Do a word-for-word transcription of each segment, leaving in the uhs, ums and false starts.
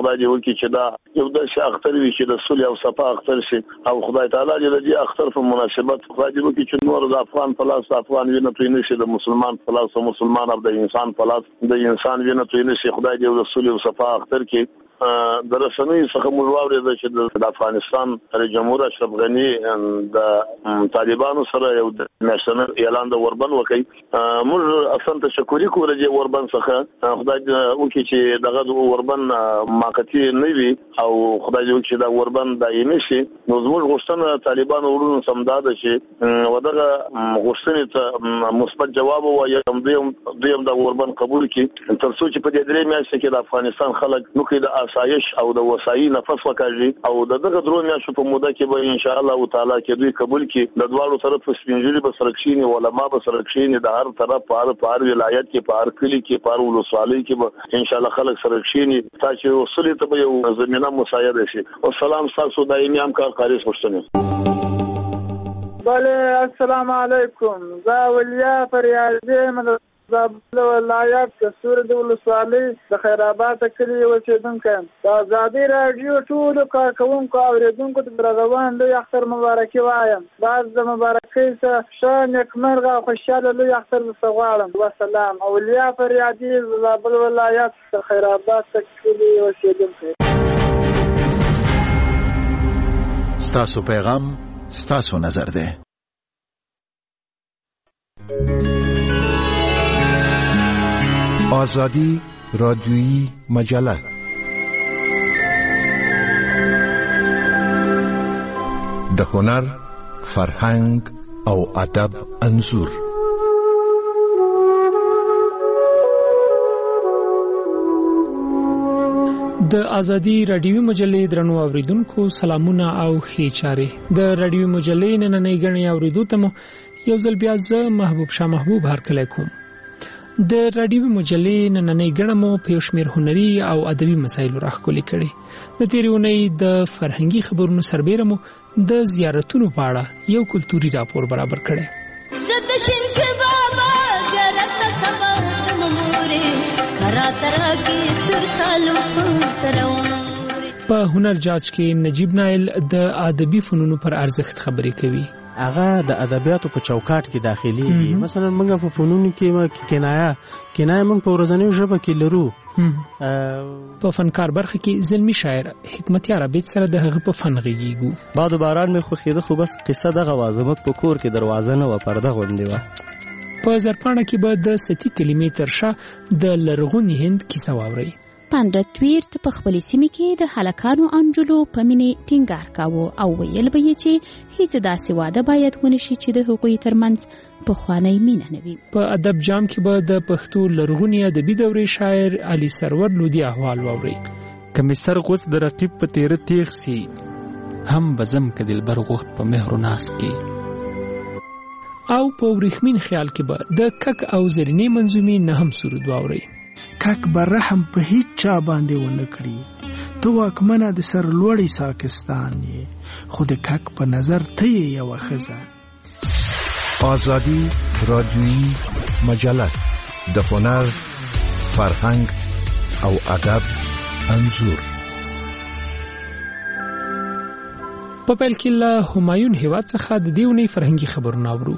خدای دې وکړي چې دا یو داسې اختر وي چې د صلح او صفا اختر شي او خدای تعالی دې د دې اختر په مناسبت خدای دې وکړي چې نور د افغان په لاس افغان وینه توی نشي، د مسلمان په لاس مسلمان او د انسان په لاس د انسان وینه توی نشي. خدای دې د صلح او صفا اختر کې د رسنۍ څخه موږ واورېده چې د افغانستان رئیس جمهور اشرف غني د طالبانو سره یو نېشنل اعلان د اوربند وکړي. موږ اصلا تشکر کوو د اوربند څخه، خدای دې وکړي چې دغه د اوربند موقتی نه وي او خدای دې وکړي چې دا اوربند دایمي شي. نو زموږ غوښتنه طالبانو ورونو سمداده چې ودغه غوښتنې ته مثبت جواب ووایي، دویم دویم د اوربند قبول کړي تر څو چې په دې درې میاشتو کې د افغانستان خلک نو کې د آسایش او د وسایي نفس وکړي او دغه درو میاشتو په موده کې به ان شاء الله تعالی کې دوی قبول کړي. د دواړو طرف سپینځلي به سرکشيني علما به سرکشيني د هر طرف په هر په هر ولایت کې په هر کلی کې په هر ولسوالۍ کې به ان شاء الله خلک سرکشيني تاسو وصلې ته به یو زمينه مساعده شي. والسلام تاسو دایمي همکار قاری خوشتنه. بله السلام علیکم. زه ولیا فریادی من زابل ولایت کسور د ولسوالۍ د خیرآباد کلی اوسیدونکو یم. د ازادي راډیو ټولو کارکوونکو او اوریدونکو ته روان لوی اختر مبارکي وایم. بعد د مبارکۍ څخه ښه نیکمرغه او خوشحاله لوی اختر درته غواړم. وسلام. اولیا فریادي زابل ولایت د خیرآباد کلی اوسیدونکو. ستاسو پیغام ستاسو نظر ده. آزادی رادیویی مجله د هنر، فرهنګ او ادب انځور. د ازادي رادیوي مجلې درنو اوریدونکو سلامونه او ښې چارې. د رادیوي مجلې نننۍ غړي اوریدو ته مو یو ځل بیا زه محبوب شاه محبوب هرکلی کوم. د رادیوي مجلې نننۍ غړي مو په شمیر هنري او ادبي مسایلو راخولي کړي. د تیرې اونۍ د فرهنګي خبرونو سربېره مو د زیارتونو په اړه یو کلتوري راپور برابر کړي. په هنر جاج کې نجیب نایل د ادبي فنونو پر ارزښت خبرې کوي. هغه د ادبیاتو په چوکاټ کې داخلي. مثلا موږ په فنونو کې کنایه کنایه موږ په ورځنیو ژبه کې لرو. په فنکار برخه کې زلمی شاعر حکمتیار عبید سره د هغه په فن غږیږو. باد و باران مې خو خېده خو بس قصه دغه وازمت په کور کې دروازه نه و پرده غونډې و. په زرپاڼه کې به د ستی کلمې تر شا د لرغوني هند کیسه واوري. پاندرت ویرت په خپل سیمه کې د هلکانو انجلو په مینې ټینګار کاوه او ویل به یې چې هیڅ داسې واده باید ونشي چې د هغوی ترمنځ پخوانی مینه نه وي. په ادب جام کې به د پښتو لرغونی ادبي دورې شاعر علي سرور لودي احوال واوري. کمی سر غوث د رقیب په تیره تیغ سی هم بزم که دلبر غوخت په مهر و ناز کې. او په ورېښمین خیال کې به د کک او زرینې منظومې نه هم سرود واوري. کک بر رحم په هیڅ چا باندې ونه کړي، تو واکمنه د سر لوړی ساکستان یې، خو د کک په نظر ته یې یوه ښځه. آزادی رادیویی مجله د هنر، فرهنګ او ادب انځور. په پیل کې له همایون هیواد څخه د دې اونۍ فرهنګي خبرونه اورو.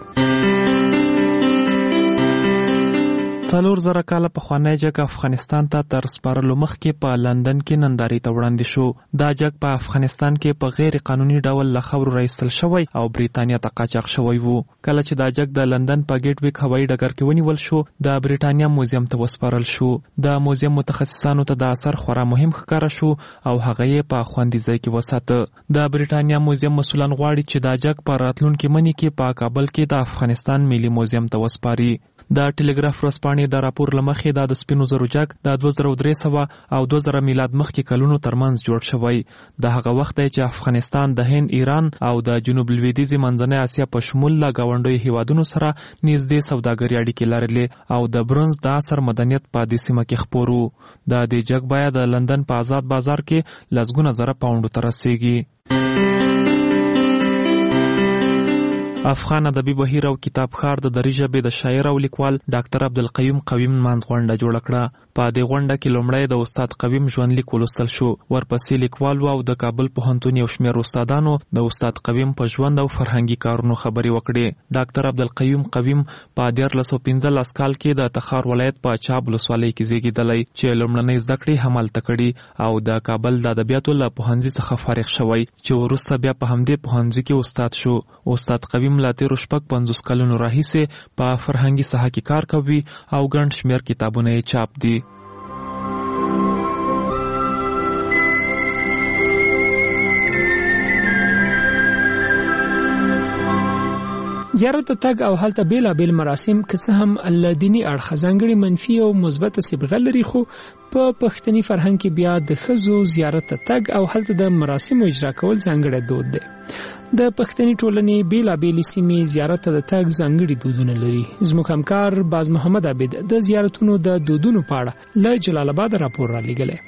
څلور زره کاله پخوانی جګ افغانستان ته تر سپارلو مخکې په لندن کې نندارې ته وړاندې شو. دا جګ په افغانستان کې په غیر قانوني ډول له خاورو راایستل شوی او بریتانیا ته قاچاق شوی وو. کله چې دا جګ د لندن په ګیټ ویک هوایي ډګر کې ونیول شو، د بریتانیا موزیم ته وسپارل شو. د موزیم متخصصانو ته د اثر خورا مهم ښکاره شو او هغه یې په خوندي ځای کې وساته. د بریتانیا موزیم مسؤلان غواړي چې دا جګ په راتلونکي مني کې په کابل کې د افغانستان ملي موزیم ته وسپاري. د ټلګراف ورځپاڼې د راپور له مخې دا د سپینو زرو جګ د دوه زره درې سوه او دوه زره میلاد مخکې کلونو ترمنځ جوړ شوی. د هغه وخت دی چې افغانستان د هند، ایران او د جنوب لویدیځې منځنۍ اسیا په شمول له ګاونډیو هیوادونو سره نږدې سوداګري اړیکې لرلې او د برونز د عصر مدنیت په دې سیمه کې خپور و. د دې جګ بیه د لندن په آزاد بازار کې لسګونه زره پاونډو ته رسیږي. افغان ادبي بهیر او کتابخوان د دري ژبې د شاعر او لیکوال ډاکټر عبدالقیوم قویم مانځ غونډه جوړه کړه. په دې غونډه کې لومړی د استاد قویم ژوندلیک ولوستل شو، ورپسې لیکوال او د کابل پوهنتون یو شمېر استادانو د استاد قویم په ژوند او فرهنګي کارونو خبرې وکړې. ډاکټر عبدالقیوم قویم په دیارلس سوه پنځلس کال کې د تخار ولایت په چاب ولسوالۍ کې زیږېدلی چې لومړنۍ زده کړې همالته کړي او د کابل د ادبیاتو له پوهنځي څخه فارغ شوی چې وروسته بیا په همدې پوهنځي کې استاد شو. استاد قویم له تېرو شپږ پنځوس کلونو راهیسې په فرهنګي ساحه کې کار کوي او ګڼ شمېر کتابونه یې چاپ دي. زیارت ته تګ او هلته بیلابیل مراسم که څه هم له دیني اړخه ځانګړې منفي او مثبته صبغه لري، خو په پښتني فرهنګ کې بیا د ښځو زیارت ته تګ او هلته د مراسمو اجرا کول ځانګړی دود دی. د پښتني ټولنې بیلابیلې سیمې زیارت ته د تګ ځانګړي دودونه لري. زموږ همکار باز محمد عابد د زیارتونو د دودونو په اړه له جلال آباد راپور را لېږلی.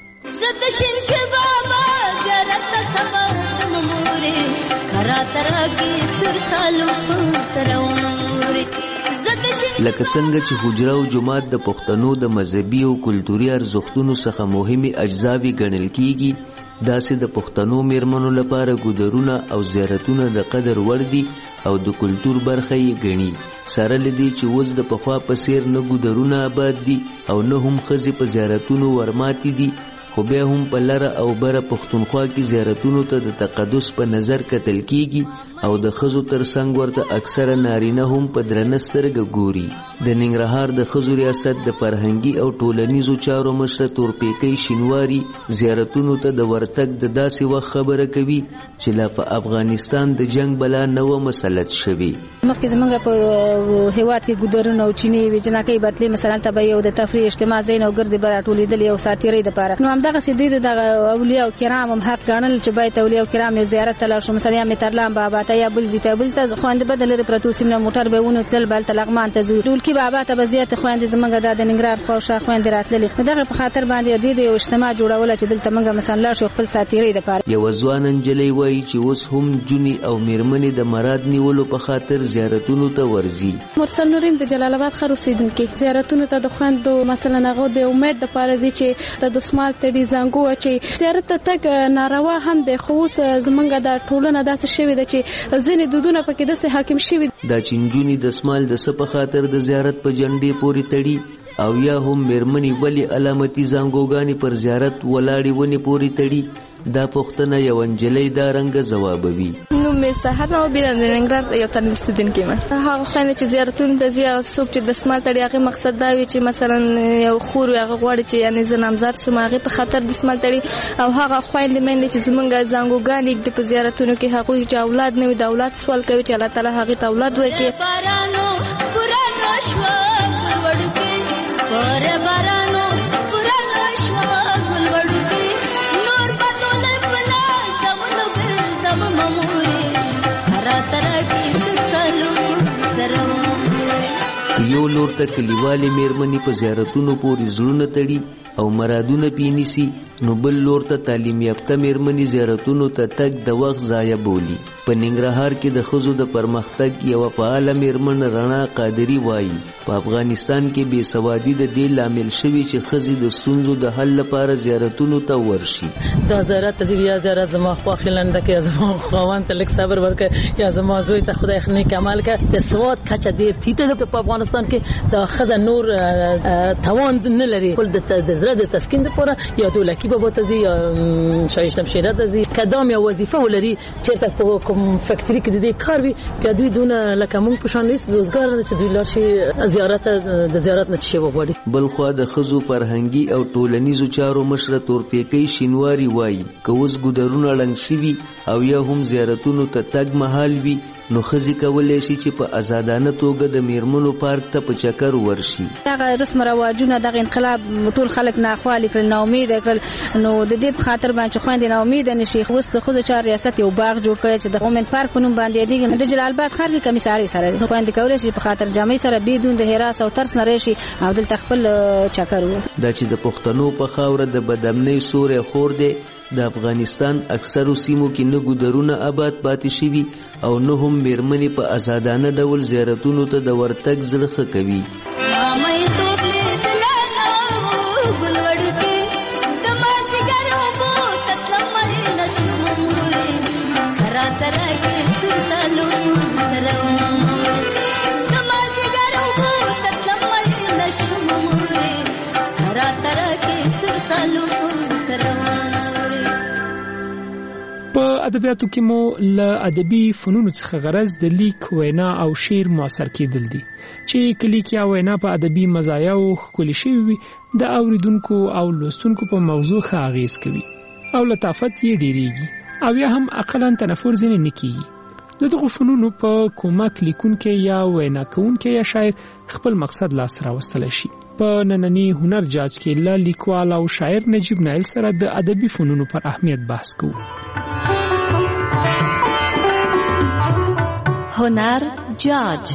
لکه څنګه چې حجره او جماعت د پښتنو د مذهبي او کلتوري ارزښتونو څخه مهمې اجزاوې ګڼل کیږي، داسې د پښتنو میرمنو لپاره ګودرونه او زیارتونه د قدر وړ دي او د کلتور برخه یې ګڼي. سره له دې چې اوس د پخوا په څېر نه ګودرونه آباد دي او نه هم ښځې په زیارتونو ورماتې دي، خو بیا هم په لره او بره پښتونخوا کې زیارتونو ته د تقدس په نظر کتل کیږي او د ښځو تر څنګ ورته اکثره نارینه هم په درنه سترګه ګوري. د ننګرهار د ښځو ریاست د فرهنګي او ټولنیزو چارو مشره تورپیکۍ شینواري زیارتونو ته د ورتګ د داسې وخت خبره کوي چې لا په افغانستان د جنگ بلا نه وه مسلط شوې. مخکې زمونږ په هېواد کې ګودرونه او چینې وې، جنکۍ بتلې مثلا ته به یو د تفریح اجتماع ځای نه ګردې به راټولېدلې یو ساتیرۍ دپاره. نو همدغسې دوی د دغه اولیاء کرام هم حق ګڼل چې باید اولیاء کرام یو زیارت ته لاړ شو. مثلا یا مترلام بابا ته یا بل ځای ته، بل ته خویندې به د لرې پرتو سیمو نه موټر به ونیو تلل به هلته لغمان ته ځو. ډولکي بابا ته به زیاتې خویندې زمونږ دا د ننګرهار خواوشا خویندې راتللې. نو دغه په خاطر باندې دوی د یو اجتماع جوړوله چې دلته موږ مثلا لاړ شو خپل ساتیرۍ دپاره. یوه ځوانه نجلۍ وایي چې اوس هم جونې او میرمنې د مراد نیولو په خاطر زیارتونو ته ورځي. مرسل نورین د جلال آباد ښار اوسېدونکې زیارتونو ته د خویندو مثلا هغو د امید دپاره ځي چې د دسمال تړي زانګو اچوي. زیارت ته تګ ناروا هم دی، خو اوس زمونږ دا ټولنه داسې شوې ده چې ځینې دودونه پکې داسې حاکم شوي. دا چې نجونې دسمال د څه په خاطر د زیارت په جنډې پورې تړي او یا هم میرمنې ولې علامتي زانګوګانې پر زیارت ولاړې ونې پورې تړي، دا پوښتنه یوه نجلۍ دا رنګه ځوابوي. نوم مې سحر نه وبیره د ننګرهار یو تعلیم استودونکې یم. هغه خویندې چې زیارتونو ته ځي هغه څوک چې دسمال تړي هغې مقصد دا وي چې مثلا یو خور وي هغه غواړي چې یعنې زه نامزاد شم هغې په خاطر دسمال تړي. او هغه خویندې میندې چې زمونږ زانګوګانې ږدي په زیارتونو کې هغوی چې اولاد نه وي د اولاد سوال کوي چې الله تعالی هغې ته اولاد ورکړي. یو لور ته کلیوالې میرمنې په زیارتونو پورې زړونه تړي او مرادونه پې نیسي، نو بل لور ته تعلیم یافته میرمنې زیارتونو ته تګ د وخت ضایع بولي. په ننګرهار کې د ښځو د پرمختګ یوه فعاله میرمن رڼا قادري وایي په افغانستان کې بې سوادي د دې لامل شوي چې ښځې د ستونزو د حل لپاره زیارتونو ته ورشي. دا زیارت ته ځي یا زیارت زما خوښې لنډه کړي یا زما خاوند ته لږ صبر ورکړي یا زما زوی ته خدای نیک عمل کړي. د سواد کچه ډېر ټیټه ده په افغانستان کې. دا ښځه نور توان نه لري خپل د زړه د تسکین دپاره یا دولکي بابا ته ځي یا شایشته شمشیره ته ځي. که دا یو وظیفه ولري چېرته په کوم فکټري کې د دې کار وي بیا دوی دونه لکه موږ په شان هېڅ بېوزګار نه چې دوی لاړ شي زیارت د زیارت نه څه شی وغواړي. بل خوا د ښځو فرهنګي او ټولنیزو چارو مشره تورپیکۍ شینواري وایي که اوس ګودرونه ړنګ شوي او یا هم زیارتونو ته تګ محال وي نو ښځې کولی شي چې په ازادانه توګه د میرمنو پارک ته په چکر ورشي. دغه رسم رواجونه دغه انقلاب ټول خلک ناخوالې کړل، ناامیده کړل. نو د دې په خاطر باندې چې خویندې ناامیده نه شي، اوس د ښځو چارو ریاست یو باغ جوړ کړی چې د وومن پارک په نوم باندې یادېږي. د جلال آباد ښار کې کمیسارۍ سره دی. خویندې کولی شي په خاطر جامې سره بدون د حراس او ترس نه راشي او دلته خپل چکر و. دا چې د پښتنو په خاوره د بدامنۍ سوری خور دی د افغانستان اکثرو سیمو کې نه ګودرونه آباد پاتې شوي او نه هم میرمنې په آزادانه ډول زیارتونو ته د ورتګ زړه ښه کوي. ادبیاتو کې مو له ادبي فنونو څخه غرض د لیک، وینا او شعر موثر کېدل دي چې کلیک یا وینا په ادبي مزایاو ښکلي شوي وي، د اوریدونکو او لوستونکو په موضوع ښه اغیز کوي او لطافت یې ډیریږي او یا هم اقلا تنفر ځینې نه کیږي. د دغو فنونو په کومک لیکونکی یا وینا کوونکی یا شاعر خپل مقصد لاس راوستلی شي. په نننی هنر جاج کې له لیکوال او شاعر نجیب نایل سره د ادبي فنونو پر اهمیت بحث کوو. هنر جاج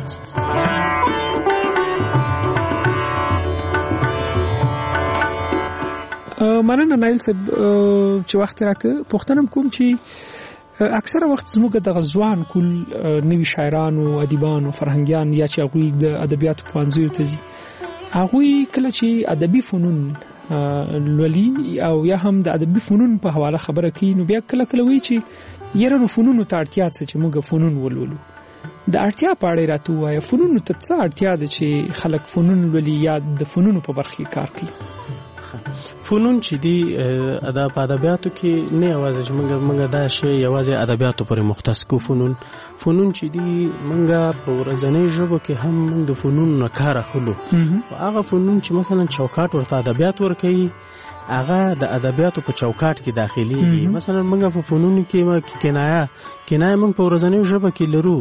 مننه نایل صاحب چې وخت راکړ. پوښتنه کوم چې اکثره وخت زموږ د غزوان کول نوي شاعرانو، ادیبانو، فرهنګیان یا چې هغوی د ادبیاتو پوهنځیو ته ځي، هغوی کله چې ادبي فنون لولي او یا هم د ادبي فنون په حواله خبره کوي، نو بیا کله کله وایي چې یره نو فنونو ته اړتیا څه چې موږ فنون ولولو. د اړتیا په اړه راته وایي فنونو ته څه اړتیا ده چې خلک فنون ولولي یا د فنونو په برخه کار کوي؟ فنون چې دی د ادبیاتو کې نه یوازې موږ موږ دا شی یوازې ادبیاتو پورې مختص کو. فنون فنون چې دی موږ په ورځنۍ ژبه کې هم موږ د فنون نه کار اخلو. هغه فنون چې مثلا چوکاټ ورته ادبیات ورکوي، هغه د ادبیاتو په چوکاټ کې داخلي. مثلا موږ په فنون کې کنایه کنایه موږ په ورځنۍ ژبه کې لرو.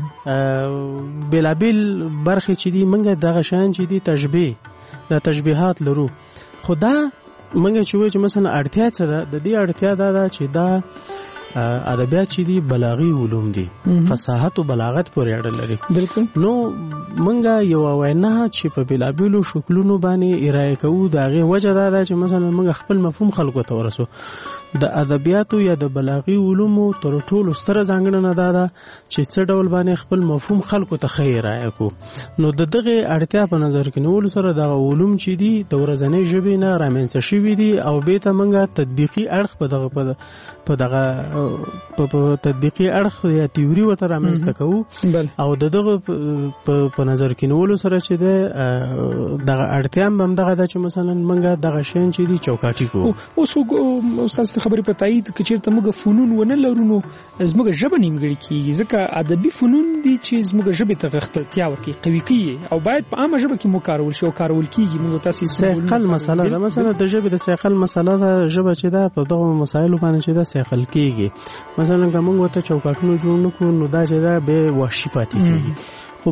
بلابل برخه چې دی موږ دغه شان چې دی تشبیه د تشبیهات لرو. خدا منګه چې وایي چې مثلا اړتیا څه ده، د دې اړتیا دا ده چې دا ادبیات چې دي بلاغي علوم دي، فصاحت او بلاغت پورې اړه لري. بالکل. نو منګه یو وینا چې په بلابلو شکلونو باندې ارائه کوو، دا غي وجه دا ده چې مثلا منګه خپل مفهوم خلکو ته ورسو. د ادبیاتو یا د بلاغي علومو تر ټولو ستره ځانګړنه دا ده چې څه ډول باندې خپل مفهوم خلکو ته ښه ارائه کو. نو د دغه اړتیا په نظر کې نیول سره د علوم چې دي د ورځنۍ ژبې نه رامنځته شوي دي او به ته منګه تطبیقي اړخ په دغه په دغه په تطبیقي اړخ یا تیوري وته رامنځته کوو او د دغه په نظر کې نیول سره چې د دغه اړتیا هم دغه ده چې مثلا منګه دغه شین چې دي چوکاټي کو. اوس استاد خبرې په تایید کې چیرته موږ فنون ونه لرو نو زموږ ژبه نیمګړې کیږي، ځکه ادبي فنون دي چې زموږ ژبې ته غښتلتیا ورکوي، قوي کوي او باید په عامه ژبه کې مو کارول شي او کارول کیږي. موږ تاسو سیقل مسله ده، مثلا د ژبې د سیقل مسله ده، ژبه چې ده په دغه مسایلو باندې چې ده سیقل کیږي. مثلا که موږ ته چوکاټونه جوړ نکړو نو دا چې ده به وحشي پاتې کیږي. خو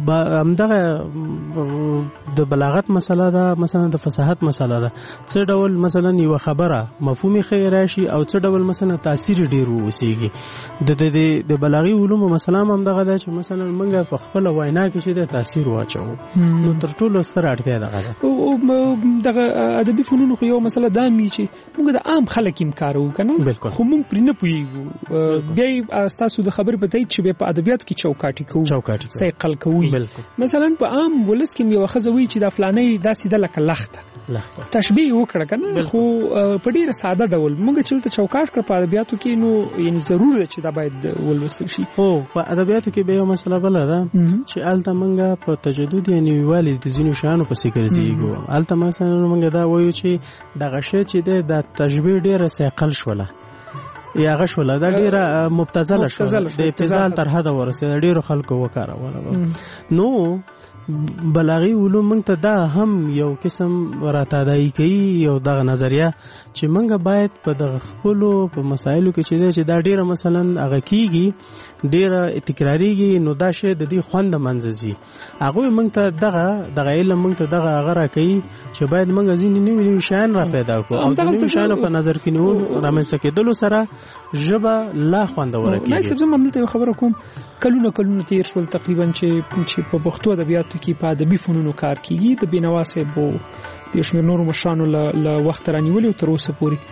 همدغه د بلاغت مسله ده، مثلا د فصاحت مسله ده، څه ډول مثلا یو خبره مفهومي ښه راشي او څه ډول مثلا تاثیر ډیر ووسیږي. د د بلاغي علومو مسله هم دغه ده چې مثلا موږ په خپل وینا کې چې د تاثیر واچو. نو تر ټولو ستر اړتیا دغه ده. او دغه ادبي فنونو خو یو مسله دا می چې موږ د عام خلک هم کارو کنه، خو موږ پرې نه پوهیږو. بیا تاسو د خبرې په تایید چې په ادبیات کې چوکاټي کوو، چوکاټي سیقل کوو. مثلا په عام ولس کې یو خزوي چې د فلانې داسې د لکه لخته تشبیه وکړه کنه، خو په ډیره ساده ډول موږ چې ته چوکاټ کړ په ادبیاتو کې نو یعنی ضرور ده چې دا باید ولوستل شي. خو په ادبیاتو کې به یو مسله بل ده چې الته موږ په تجدد یعنی ویوالي د ځینو شانو په سیکر زیږو. الته مثلا موږ دا وایو چې د غشه چې د تشبیه ډیره سیقل شوله یا غشوله دا ډیره مبتذله شوه، د ابتذال تر حد ورسېده، ډیرو خلکو وکاروله. نو بلاغي علوم موږ ته دا هم یو قسم راتادایي کوي، یو دغه نظریه چې موږ باید په دغه خپلو په مسایلو کې چې دا ډیره مثلا هغه کیږي ډیره تکراریږي، نو دا شی د دې خوند منځي هغه موږ ته دغه دغه علم موږ ته دغه هغه راکوي چې باید موږ ځینې نوي نوي شیان را پیدا کړو او د نوي شیانو په نظر کې نیول رامنځته کېدلو سره ژبه لا خوندوره کیږي. نایب صاحب زه مملته یو خبره کوم، کلونه کلونه تیر شول تقریبا چې چې په پښتو ادبیاتو کې په ادبي فنونو کار کیږي. د بینوا صاحب او د شمیر نورو مشرانو له وخت رانیولې تر اوسه پورې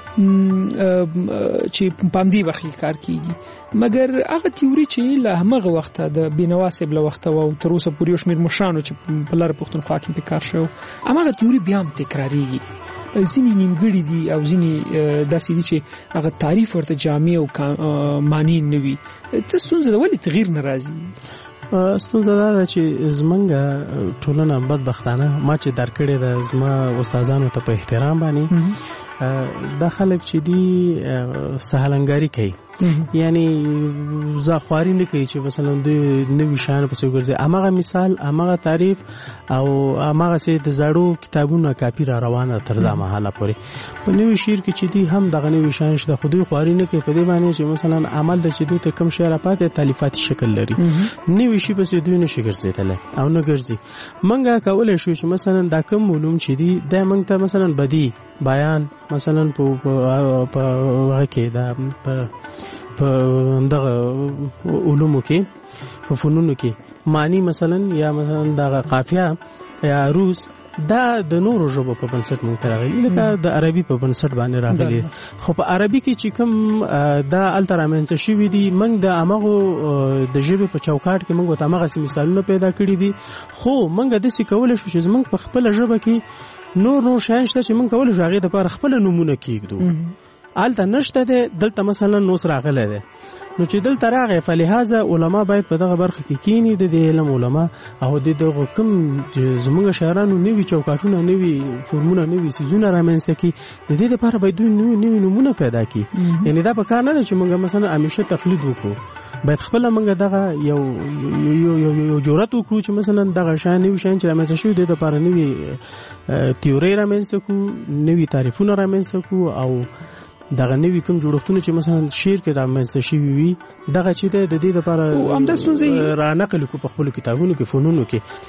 چې پامدی برخه کار کیږي مګر هغه تیوري چې له هغه وخت د بنواسب له وخت او تر اوسه پورې شمیر مشرانو چې په لار پښتونخوا کې په کار شو هغه تیوري بیا هم تکراریږي ځینې نیمګړي دي او ځینې داسې دي چې هغه تعریف ورته جامع او معنی نه وي. څه ستونزه ده ولې تغییر نه راځي؟ ستونزه دا ده چې زمونږ ټولنه بدبختانه ما چې درکړې ده زما استادانو ته په احترام باندې دا خلک چې دي سهلنګاری کوي یعنی زاخواري نه کوي چې مثلا د نوې شان په څیر ګرځي. امغه مثال امغه تعریف او امغه سي د زړو کتابونو کاپی را روانه تر دا مهاله پورې په نوې شعر کې چې دي هم دغه نوې شان شته خودي خواري نه کوي په دې باندې چې مثلا عمل د چې دوی ته کم شعر پاتې تالیفاتي شکل لري نوې شي په دوی نشي ګرځیدل او نه ګرځي. منګه کولای شو چې مثلا دا کوم علوم چې دي د منګ ته مثلا بدی بیان مثلا په په هغه کې دا په په دغه علومو کې په فنونو کې معنی مثلا یا مثلا دغه قافیه یا روز دا د نورو ژبو په بنسټ مونږ ته راغلي لکه د عربي په بنسټ باندې راغلي خو په عربي کې چې کوم دا الترامنځ شوی دي مونږ د امغو د ژبې په چوکاټ کې مونږ ته امغه مثالونه پیدا کړی دي خو مونږ د څه کول شو چې مونږ په خپل ژبه کې نور نور شایان شته چې مونږ کول شو هغه د لپاره خپل نمونه کېږدو آلته نشته ده دلته مثلا نوس راغله ده نو چې دلته راغی فلهذا علما باید په دغه برخه کې کینی د علم علما او د دغه کوم زموږ شاعرانو نوی چوکاټونه نوی فورمونه نوی سيزونه رامنځته کی د دې لپاره باید دوی نوی نوی نمونه پیدا کی یعنی دا په کار نه چې موږ مثلا همیشه تقلید وکړو باید خپل موږ دغه یو یو یو یو جرأت وکړو چې مثلا دغه شان نوی شان چې رامنځته شوی د لپاره نوی تیوري رامنځته کو نوی تعریفونه رامنځته کو او دغه نوې کوم جوړښتونه چې مثلا شعر کې رامنځته شوي وي دغه چې د دې لپاره را نقل کو په خپل کتابونو کې فنونو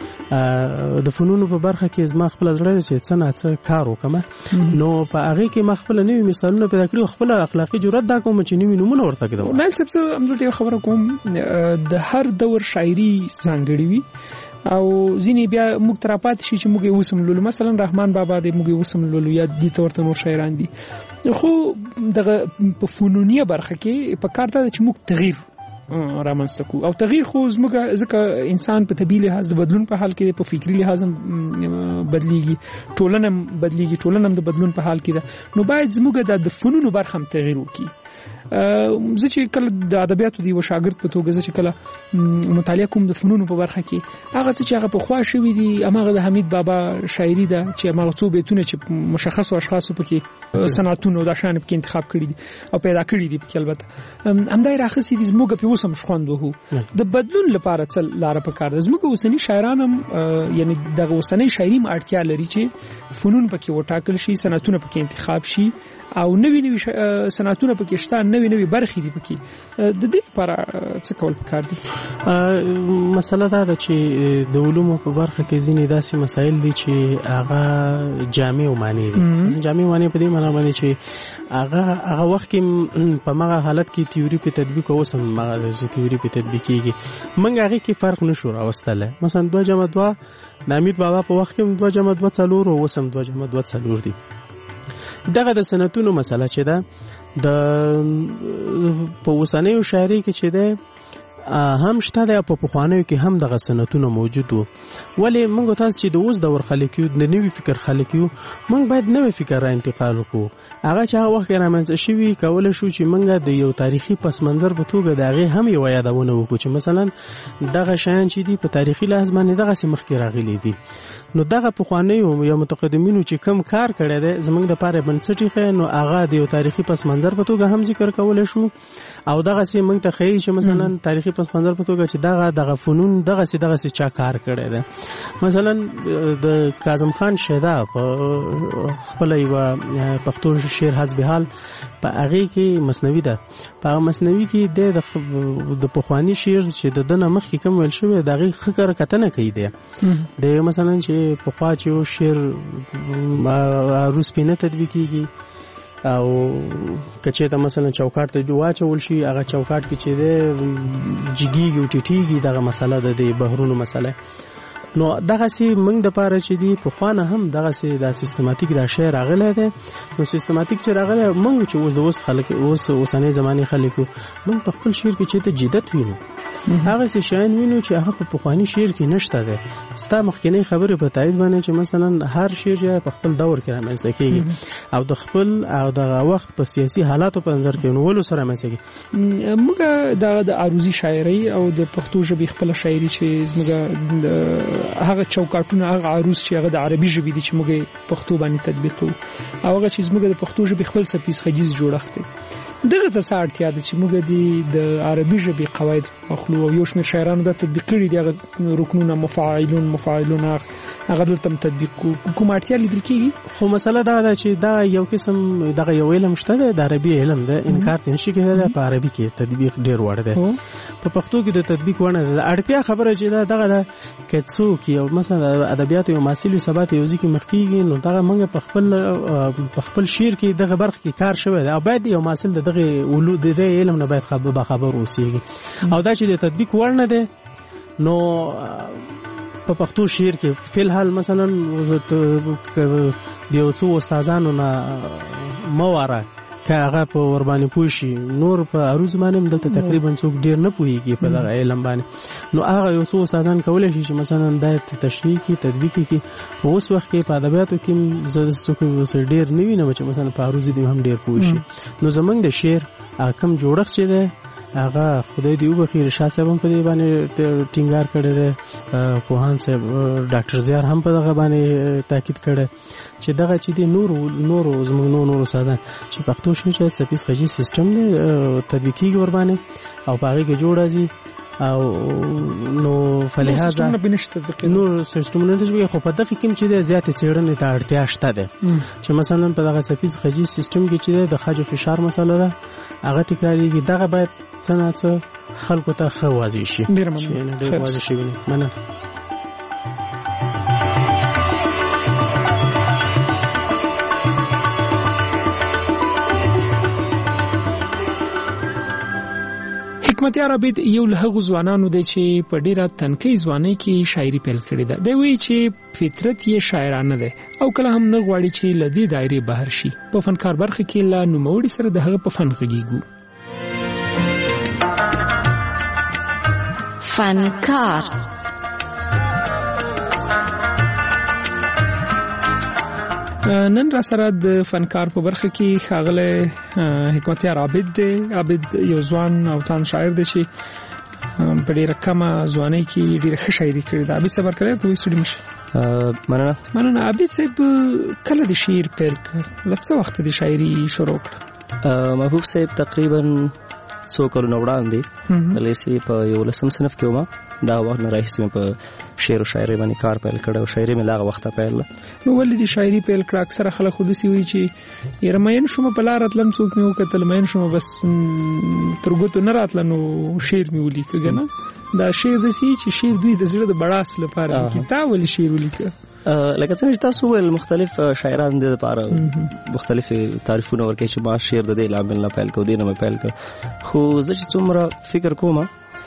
کې د فنونو په برخه کې زما خپل ځړې چې څه نه څه کار وکم نو په هغه کې ما خپل نوې مثالونه پیدا کړو خپل اخلاقی جرأت دا کوم چې نوې نمونه ورته کړم. مې څه څه امدلته خبره کوم د هر دور شاعري ځانګړي وي او ځینې بیا موږ ترپات شي چې موږ وسم لولو مثلا رحمان بابا د موږ وسم لولو یا د تورته نور شاعران دي خو دغه په فنونیه برخه کې په کار ده چې موږ تغییر رامنځته کو او تغییر خو زموږ ځکه انسان په طبيعي لحاظ د بدلون په حال کې په فکری لحاظ بدليږي ټولنه بدليږي ټولنه د بدلون په حال کې ده نو باید زموږ د فنونو برخه هم تغییر وکړي. زه چې کله د ادبیاتو دی و شاګرد په توګه زه چې کله مطالعه کوم د فنونو په برخه کې هغه څه چې هغه په خوا شوی دي هغه د حمید بابا شاعري ده چې هغه څو بیتونه چې مشخص اشخاص په کې صنعتونو د شان په انتخاب کړی دي او پیدا کړی دي په البته همدای راخصي دي زموږ په وسم شخوند وو د بدلون لپاره څل لار په کار ده زموږ وسنی شاعران هم یعنی دغه وسنی شاعري اړتیا لري چې فنون پکې وټاکل شي صنعتونه پکې انتخاب شي او نوی نوی صنعتونه پکې شته نوی نوی برخې دي پکې د دې لپاره څه کول پکار دي. مسله دا ده چې د علومو په برخه کې ځینې داسې مسایل دي چې هغه جامع او معنی دي جامع معنی په دې معنی باندې چې هغه هغه وخت کې په هغه حالت کې تیوري په تطبیق او سم هغه تیوري په تطبیق کېږي موږ هغه کې فرق نشو راوستله مثلا دوه جمع دوه د امید بابا په وخت کې دوه جمع دوه څلور او سم دوه جمع دوه څلور دي. دغه د سنتونو مسله چې ده د په وسنیو شاعري کې چې ده هم شته ده په پخوانیو کې هم دغه سنتونه موجود وو ولې موږ تاسو چې د اوس دور خلک یو د نوي فکر خلک یو موږ باید نوې فکر را انتقال وکړو هغه چې هغه وخت رامنځته شوي کولای شو چې موږ د یو تاریخي پس منظر په توګه د هغې هم یو یادونه وکړو چې مثلا دغه شیان چې دي په تاریخي لحاظ باندې دغسې مخکې راغلي دي نو دغه پخوانیو یا متقدمینو چې کم کار کړی دی زموږ لپاره بنسټ یې نو هغه د یو تاریخي پس منظر په توګه هم ذکر کولی شو او دغسې موږ ته ښیي چې مثلا تاریخي پس منظر په توګه چې دغه دغه فنون دغسې دغسې چا کار کړی دی مثلا د کاظم خان شیدا په خپله یوه پښتو شعر حسب حال په هغې کې مثنوي ده په هغه مثنوي کې د پخواني شعر چې د ده نه مخکې کوم ویل شوی د هغې ښه کره کتنه کوي دی د مثلا چې پخوا چې یو شعر روس پې نه تطبیقېږي او که چېرته مثلا چوکاټ ته واچول شي هغه چوکاټ کې چې دی جګېږي او ټیټېږي دغه مسله ده د بحرونو مسله نو دغه سي موږ د پاره چې دی په خوانه هم دغه سي د سیستماتیک د شعر راغله ده نو سیستماتیک چې راغله موږ چې اوس د اوس خلک اوس اوسانه زماني خلکو موږ په خپل شعر کې چې ته جدت وینو هغه څه شان وینو چې هغه په پخوانی شعر کې نشته ده ستا مخکنی خبره په تایید باندې چې مثلا هر شعر په خپل دور کې رامنځته کیږي او د خپل او د وخت په سیاسي حالاتو په نظر کې نو ول سره رامنځته کیږي موږ د عروضی شاعري او د پښتو ژبې خپل شاعري چې زموږ هغه چوکاټونه هغه عروض چې هغه د عربي ژبې دي چې موږ پښتو باندې تطبیق کوو او هغه چې موږ د پښتو ژبې خپل څپیز خجیز جوړښت دی دغه ته څه اړتیا ده چې موږ د عربي ژبې قواعد اخلو او یو شمېر شاعرانو د تطبیق کړي دي هغه رکنونه مفاعلون مفاعلون هغه دلته تطبیق کوم اړتیا لیدل کیږي خو مسله دا ده چې دا یو قسم دغه یو علم شته د عربي علم ده انکار ته نشي کېدای په عربي کې تطبیق ډیر وړ ده په پښتو کې د تطبیق ونه ده اړتیا خبره چې دا دغه ده کڅو کې او مثلا ادبیات یو ماسیل سبات یو ځکه مخکېږي نو دغه موږ په خپل په خپل شعر کې دغه برخه کې کار شوی دی او باید یو ماسیل دغه ولود د علم نه باید خبر خبر اوسېږي او دا چې د تطبیق وړ نه ده نو په پښتو شعر کې فل حال مثلا د یو څو استادانو نه مواره کاغه په ور باندې پوښي نور په عروض باندې دلته تقریبا څوک ډیر نه پوهیږي په دغه علم باندې نو هغه یو څو استادان کولای شي چې مثلا د تشریح کې تطبیق کې په اوس وخت کې په ادبیاتو کې زده څوک ډیر نه ویني چې مثلا په عروض دي هم ډیر پوښي نو زمونږ د شعر کم جوړښت چې ده هغه خدای دی وبخیر شاه صاحب هم په دې باندې ټینګار کړی دی پوهان صاحب ډاکټر زیار هم په دغه باندې تاکید کړی چې دغه چې دی نور نور زموږ نور نور ساده چې پښتو شنه څپیز خجی سیستم دی تطبیقي ور باندې او په هغه کې جوړ راځي او نو فلهذا نور سیستمونه د خو په دغه کې چې د زیات څېړنې ته اړتیا شته ده چې مثلا په دغه څپیز خجی سیستم کې چې د خج فشار مسله ده هغه تکرارېږي دغه باید څه نه څه خلکو ته ښه واضح شي ډېر مننه ډېر واضح شي مننه حکمتیار عابد یو له هغو ځوانانو دی چې په ډیره تنکۍ ځوانۍ کې شاعري پیل کړې ده دی وایي چې فطرت یې شاعرانه ده او کله هم نه غواړي چې له دې دایرې بهر شي په فنکار برخه کې له نوموړي سره د هغه په فن غږیږو فنکار نن را سره د فنکار په برخه کې ښاغلی حکمتیار عابد دی عابد یو ځوان او تان شاعر دی چې په ډیره کمه ځوانۍ کې ډیره ښه شاعري کړې ده عابد صاحب ورکړی ته وایي سړي مشي مننه مننه عابد صاحب کله د شعر پیل کړ له څه وخته د شاعري شروع کړه محبوب صاحب تقریبا څو کلونه وړاندې د لیسې په یولسم صنف کې وم دا وخت نه راهیسې مې په شعر او شاعري باندې کار پیل کړی او شاعري مې له هغه وخته پیل کړه نو ولې دې شاعري پیل کړه اکثره خلک خو داسې وایي چې یاره مین شوم په لاره تلم څوک مې وکتل مین شوم بس تر ګوتو نه راتله نو شعر مې ولیکه که نه دا شعر داسې چې شعر دوی د زړه د بړاس لپاره لیکي تا ولې شعر ولیکه لکه څنګه چې تاسو ویل مختلف شاعران د لپاره مختلف تعریفونه ورکوي چې ما شعر د دې لامل نه پیل کړ دې نه مې پیل کړ خو زه چې څومره فکر کوم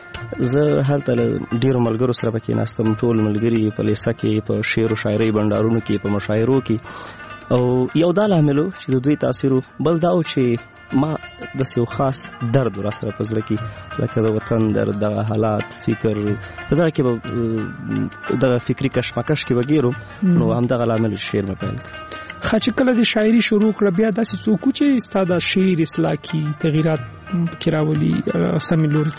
زه هلته ډیرو ملګرو سره پکې ناستم ټول ملګري په لیسه کې په شعر او شاعري بندارونو کې په مشاعرو کې او یو دا لامل چې د دوی تاثیر بل دا و چې ما د یو خاص درد را سره په زړه کې لکه د وطن درد دغه حالات فکر په دغه کې دغه فکري کشمکش کې وګیرو نو همدغه لامل شعر مې پیل کړ خاص کله د شاعري شروع کړ بیا داسې څوک چې ستاسو شعر اصلاح کی تغیرات کراولي سمې لوري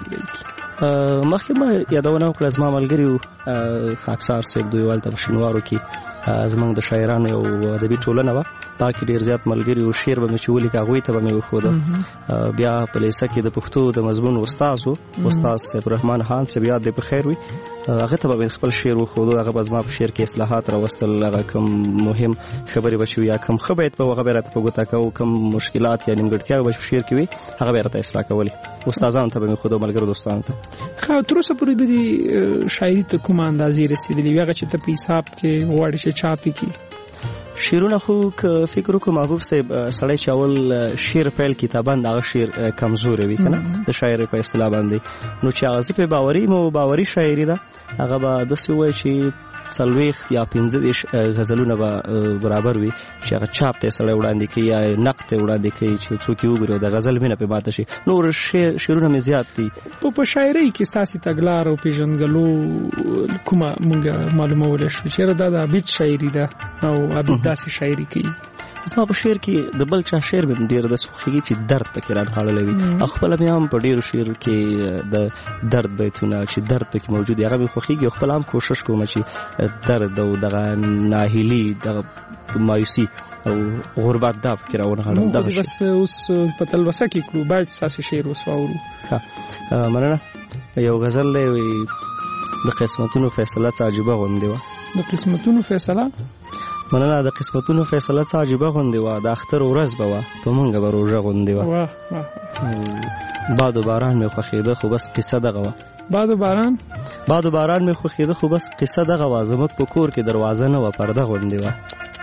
ته مخکې ما یادونه وکړه زما ملګري خاکسار صاحب دوی والته په شینوارو کې زمونږ د شاعرانو یو ادبي ټولنه وه تا کې ډېر زیات ملګري او شعر به مې چې ولیکه هغوی ته به مې وښوده بیا په لیسه کې د پښتو د مضمون استاد و استاد صاحب رحمان خان صاحب یاد دی په خیر وي هغه ته به مې خپل شعر وښودو هغه به زما په شعر کې اصلاحات راوستل هغه کوم مهم خبرې به چې یا کوم ښه بیت به هغه به راته په ګوته کوو کوم مشکلات یا نیمګړتیاوې به په شعر کې وي هغه به راته اصلاح کولې استادانو ته به مې ښودو ملګرو دوستانو ته ښه تر اوسه پورې به دې شاعري ته کومه اندازې رسېدلې وي هغه چې ته په حساب کې غواړې چې چاپ یې کړي شیرونه خو فکر وکړو محبوب صاحب سړی چې اول شعر پیل کتابان دغه شعر کمزور وي کنه د شاعر په اصطلاح باندې نو چې هغه په باوري مو باوري شاعري ده هغه به د څه وای چې څلوېښت یا پنځه دېرش غزلونه به برابر وي چې هغه چاپ ته سړی وړاندې کوي یا نقد ته وړاندې کوي چې څوک یې وګوري د غزل مینه پې ماته شي نور شعرونه مې زیات دي په شاعرۍ کې ستاسې تګلار او پېژندګلو کومه مونږ معلومولی شو چېرې دا د عبید شاعري ده او عبید داسې شاعري کوي زما په شعر کې د بل چا شعر مې ډېر داسې خوښېږي چې درد پکې رانغاړلی وي او خپله مې هم په ډېرو شعر کې د درد بیتونه چې درد پکې موجود وي هغه مې خوښېږي او خپله هم کوشش کوم چې درد او دغه ناهیلي دغه مایوسي او غربت دا پکې راونغاړم دغه بس اوس په تلوسه کې کړو باید ستاسې شعر اوس واورو مننه یو غزل دی د قسمتونو فیصله څه عجیبه غوندې وه د قسمتونو فیصله مننه د قسمتونو فیصله څه عجیبه غوندې وه د اختر ورځ به وه په مونږ به روژه غوندې وه باد و باران مې خوښېده خو بس قصه دغه وه باد و باران باد و باران مې خوښېده خو بس قصه دغه وه زموږ په کور کې دروازه نه وه پرده غوندې وه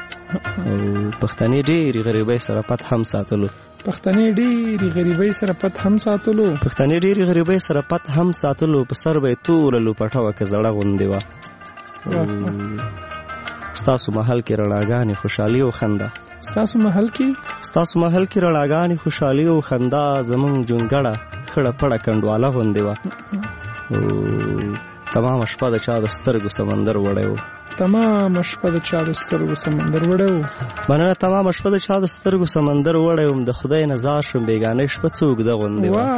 پښتنې ډېرې غریبۍ سره پت هم ساتلو پښتنې ډېرې غریبۍ سره پت هم ساتلو پښتنې ډېرې غریبۍ سره پت هم ساتلو په سر به یې توره لوپټه وه که زړه غوندې وه ستاسو محل کې رڼاګانې خوشحالي او خندا ستاسو محل کې ستاسو محل کې رڼاګانې خوشحالي او خندا زمونږ جونګړه خړه پړه کنډواله غوندې وه تمامه شپه د چا د سترګو سمندر وړی و تمامه شپه د چا د سترګو سمندر وړی و مننه تمامه شپه د چا د سترګو سمندر وړی وم د خدای نزار شم بیګانۍ شپه څه اوږده غوندې وه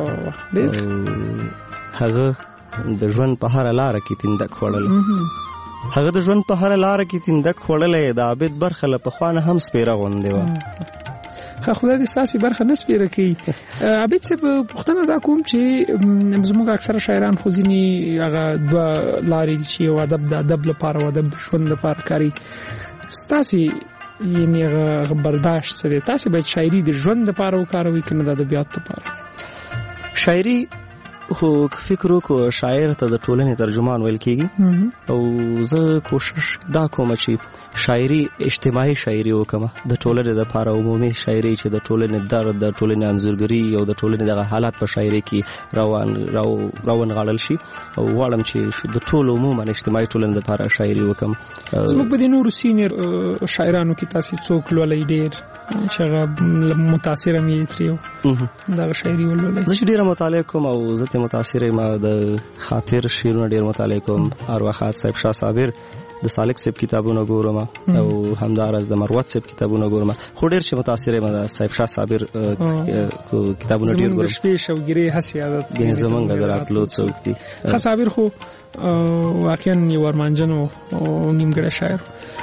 هغه د ژوند په هره لاره کې تندک خوړل هغه د ژوند په هره لاره کې تندک خوړلی د عابد برخه له پخوا نه هم سپېره غوندې وه ښه خدای دې ستاسې برخه نه سپېره کوي عابد صاحب پوښتنه دا کوم چې زموږ اکثره شاعران خو ځینې هغه دوه لارې دي چې یو ادب د ادب لپاره او ادب د ژوند لپاره کاري ستاسې یعنې هغه برداشت څه دی تاسې باید شاعري د ژوند لپاره وکاروئ که نه د ادبیاتو لپاره شاعري خو فکر وکړو شاعر ته د ټولنې ترجمان ویل کېږي او زه کوشش دا کوم چې شاعري اجتماعي شاعري وکړم د ټولنې دپاره عمومي شاعري چې د ټولنې درد د ټولنې انځورګري او د ټولنې دغه حالات په شاعري کې روان راونغاړل شي او غواړم چې د ټولو عموما اجتماعي ټولنې دپاره شاعري وکړم زموږ په دې نورو سینیر شاعرانو کې تاسې څوک لولی ډېر چې هغه متاثره مې ترې دغه شاعري ولولئ زه چې ډېره مطالعه کوم او زه ته متاثره یم د خاطر شعرونه ډېر مطالعه کوم ارواښاد صاحب شاه صابر د سالک صاحب کتابونه ګورم او همداراز د مروت صاحب کتابونه ګورم خو ډېر چې متاثره یم د صاحب شاه صابر کتابونه ډېر ګورم زموږ د شپې شوګیرې هسې عادت ګینې زمونږ د راتلو څوک دي ښه صابر خو واقعا یو ارمانجن او نیمګړی شاعر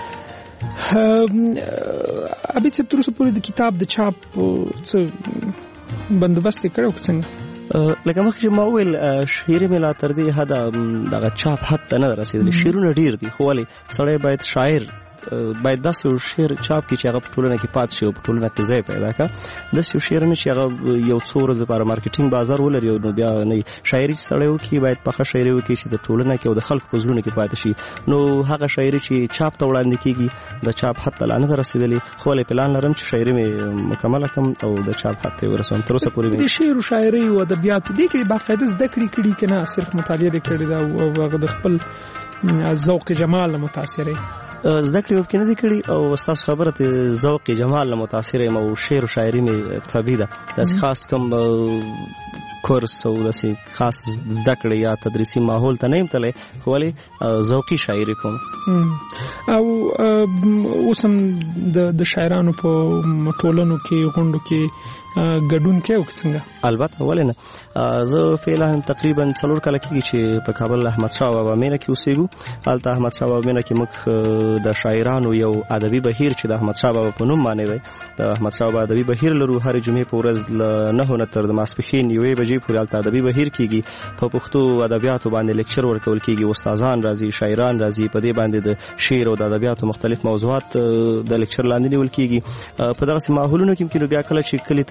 عبید صاحب تر اوسه پورې د کتاب د چاپ څه بندوبست یې کړی او که څنګه لکه مخکې چې ما وویل شعر مې لا تر دې حده دغه چاپ حد ته نه ده رسېدلی شعرونه ډېر دي خو ولې سړی باید شاعر باید داسې یو شعر چاپ کړي چې هغه په ټولنه کې پاتې شي او په ټولنه کې ځای پیدا کړه داسې یو شعر نه چې هغه یو څو ورځې لپاره مارکیټینګ بازار ولري نو بیا نه شاعري چې سړی وکړي باید پخه شاعري وکړي چې د ټولنه کې او د خلکو په زړونو کې پاتې شي نو هغه شاعري چې چاپ ته وړاندې کېږي د چاپ حد ته لا نه ده رسېدلې خو ولې پلان لرم چې شاعري مې مکمله کړم او د چاپ حد ته یې ورسوم تر اوسه پورې د شعر او شاعرۍ او ادبیاتو دې کې باقاعده زده کړې کړي که نه صرف مطالعه دې کړې ده او هغه د خپل ذوق جمال نه متاثره زده کړې ممکن نه دي کړي او ستاسو خبره ته ذوق جمال نه متاثره یم او شعر او شاعري مې طبیعي ده داسې خاص کوم کورس او داسې خاص زده کړې یا تدریسي ماحول ته نه یم تللی خو ولې ذوقي شاعري کوم او اوس هم د شاعرانو په ټولنو کې غونډو کې ګډون کوي او څنګه البته ولې نه زه فعلا تقریبا څلور کاله کېږي چې په کابل احمد شاه بابا مینه کې اوسېږو هلته احمد شاه بابا مینه کې موږ د شاعرانو یو ادبي بهیر چې د احمد شاه بابا په نوم باندې دی د احمد شاه بابا ادبي بهیر لرو هرې جمعې په ورځ له نهو نه تر د ماسپښین یوې بجې پورې هلته ادبي بهیر کېږي په پښتو ادبیاتو باندې لیکچر ورکول کېږي استادان راځي شاعران راځي په دې باندې د شعر او د ادبیاتو مختلف موضوعات د لیکچر لاندې نیول کېږي په دغسې ماحولونو کې بیا کله چې کلي ته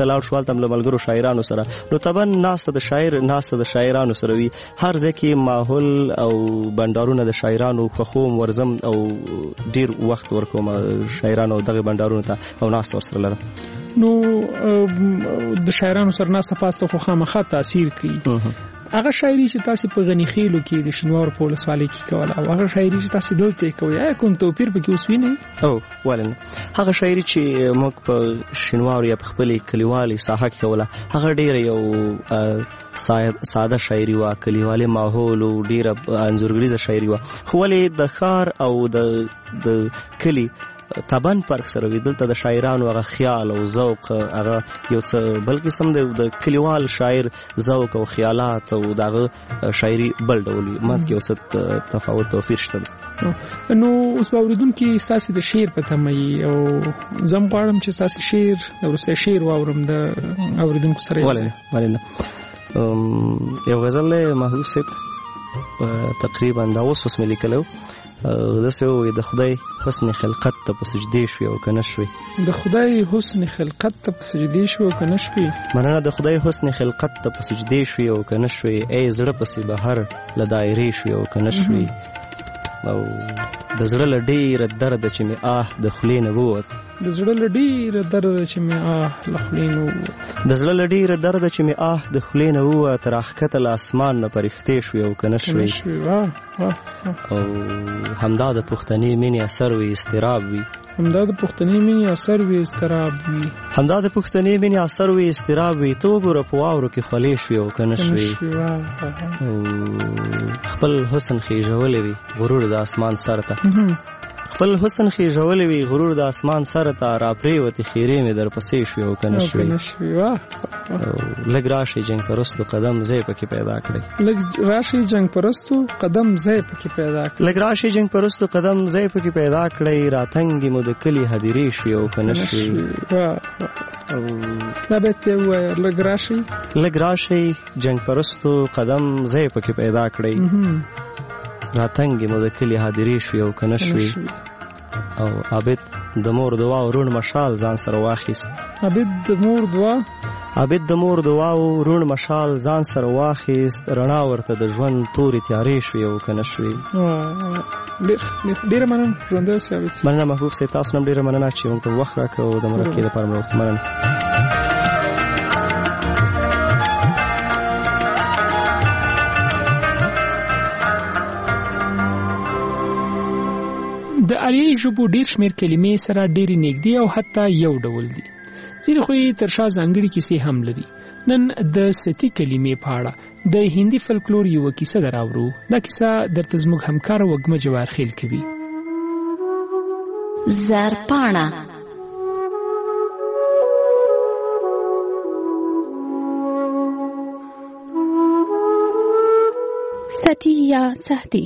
ولاړ شو هلته له ملګرو شاعرانو سره نو طبعا ناسته د شاعر ناسته د شاعرانو سره وي هر ځای کې ماحول او بنډارونه د شاعرانو خوښوم ورځم او ډیر وخت ورکوم شاعرانو دغه بنډارونو ته او ناسته ورسره لرم. نو د شاعرانو سره ناسته پاسته خو خامخا تاثیر کوي. هغه شاعري چې تاسو په غنی خېلو کې د شینوار په ولسوالۍ کې کوله او هغه شاعري چې تاسو دلته کوي یا کوم توپیر پکې اوس وینئ؟ او ولنه هغه شاعري چې موږ په شینوار یا په خپل کلیوالي ساحه کې کوله هغه ډیره یو ساده شاعري وا کلیوالي ماحول او ډیره انځورګریزه شاعري وا خو ولې د ښار او د د کلی طبعاً فرق سره وي دلته د شاعرانو هغه خیال او ذوق هغه یو څه بل قسم دی د کلیوال شاعر ذوق او خیالات او دغه شاعري بل ډول منځ کې یو څه تفاوت توفیر شته. نو اوس اوریدونکو تاسو د شعر په تمه او زم غواړم چې تاسو شعر د ورسته شعر واورم د اوریدونکو سره. ولې ولې یو غزل له محبوب صاحب تقریبا دا اوس اوس ملي کلو داسې وي د خدای حسن خلقت ته په سجدې شوي او که نه شوي د خدای حسن خلقت ته په سجدې شوي او که نه شوي مننه د خدای حسن خلقت ته په سجدې شوي او که نه شوي ای زړه پسې بهر له دایرې شوي او که نه شوي او د زړه له ډېره درده چې مې آه د خولې نه ووت د زړه له ډېره درده چې مې آه له خولې نه ووت د زړه له ډېره درده چې مې آه د خولې نه ووت راښکته له اسمان نه پرښتې شوې او که نه شوې او همدا د پښتنې مینې اثر وي استراب وي همدا د پښتنې مینې اثر وي استراب وي همدا د پښتنې مینې اثر وي استراب وي ته وګوره په واورو کې خولې شوې او که نه شوې خپل حسن خېژولی وي غرور د اسمان سر ته خپل حسن خېژولی وي غرور د اسمان سر ته راپرېوتې خیرې مې درپسې شوې او که نه شوې لږ راشئ جنګ پرستو قدم ځای پکې پیدا کړئ لږ راشئ جنګ پرستو قدم ځای پکې پیدا کړئ لږ راشئ جنګ پرستو قدم ځای پکې پیدا کړئ راتنګې مو د کلي هدیرې شوې او که نه شوې دا بیت یې ووایه لږ راشئ لږ راشئ جنګ پرستو قدم ځای پکې پیدا کړئ راتنګې مو د کلي هدیرې شوې او که نه شوې او عابد د مور دعا او روڼ مشال ځان سره واخیست عابد د مور دعا عابد د مور دعا او روڼ مشال ځان سره واخیست رڼا ورته د ژوند تورې تیارې شوې او که نه شوې ډېره مننه ژوندی اوسې عابد صاحب. مننه محبوب صاحب تاسو هم ډېره مننه چې موږ ته وخت راکړ او د مرکې لپاره مو وخت مننه. د اریایي ژبو ډېر شمېر کلمې سره ډېرې نږدې او حتی یو ډول دي. ځینې خو یې تر شا ځانګړې کیسې هم لري. نن د ستي کلمې په اړه د هندي فلکلور یوه کیسه دراوړو. دا کیسه درته زموږ همکاره وږمه جواهرخیل کوي. زرپاڼه ستی یا سهتی